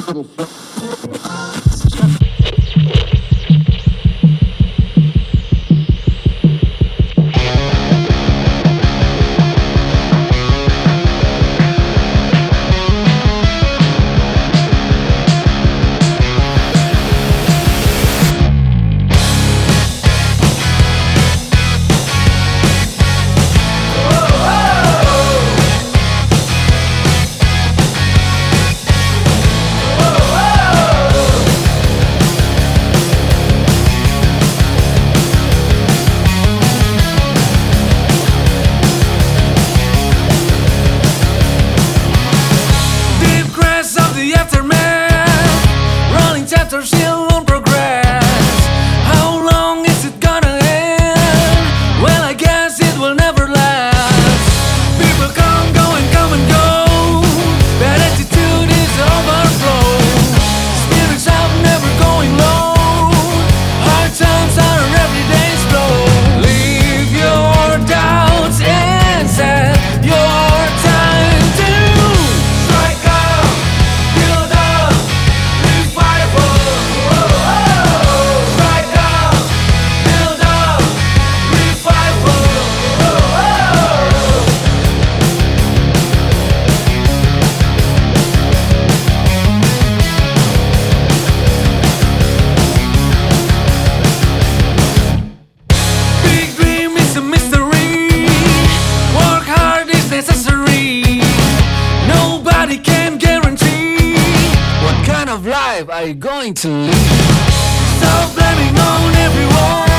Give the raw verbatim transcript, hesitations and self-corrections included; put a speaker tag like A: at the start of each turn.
A: Chapter still won't progress. How long is it gonna end? Well, I guess it will never last. People come, go and come and go. Bad attitude is overflow. Spirits up, never going low. Hard times are everyday's flow. Leave your doubts and set your time to strike up, build up, revival. Nobody can guarantee what kind of life are you going to live. Stop blaming on everyone.